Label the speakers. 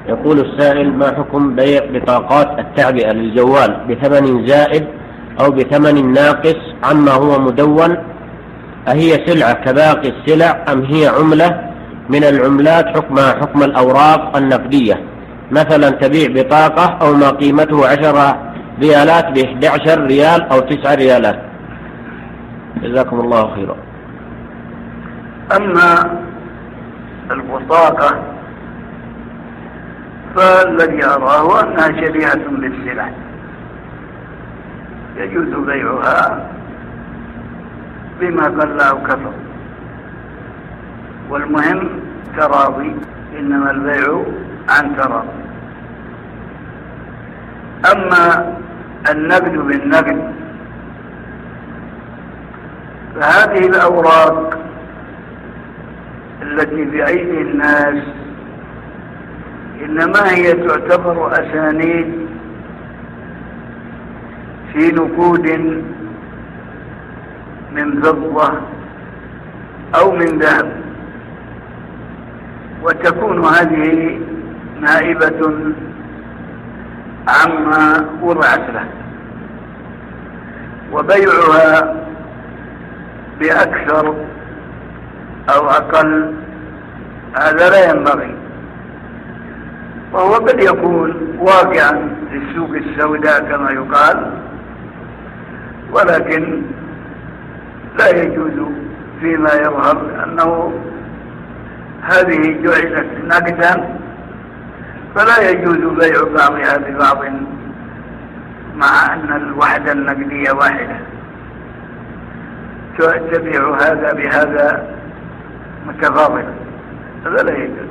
Speaker 1: يقول السائل: ما حكم بيع بطاقات التعبئة للجوال بثمن زائد أو بثمن ناقص عما هو مدون؟ أهي سلعة كباقي السلع أم هي عملة من العملات حكمها حكم الأوراق النقدية، مثلا تبيع بطاقة أو ما قيمته 10 ريالات ب11 ريال أو 9 ريالات؟ جزاكم الله خيرا.
Speaker 2: أما البطاقة فالذي أراه أنها شبيهة بالسلع يجوز بيعها بما قل أو كثر، والمهم تراضي، إنما البيع عن تراضي. أما النقد بالنقد فهذه الأوراق التي بأيدي الناس إنما هي تعتبر أسانيد في نقود من فضة أو من ذهب، وتكون هذه نائبة عما وضعت له، وبيعها بأكثر أو أقل هذا لا ينبغي، وهو قد يكون واقعا في السوق السوداء كما يقال، ولكن لا يجوز فيما يظهر أنه هذه جعلت نقدا، فلا يجوز بيع بعضها ببعض مع أن الوحدة النقدية واحدة، تبيع هذا بهذا متفاضلا، هذا لا يجوز.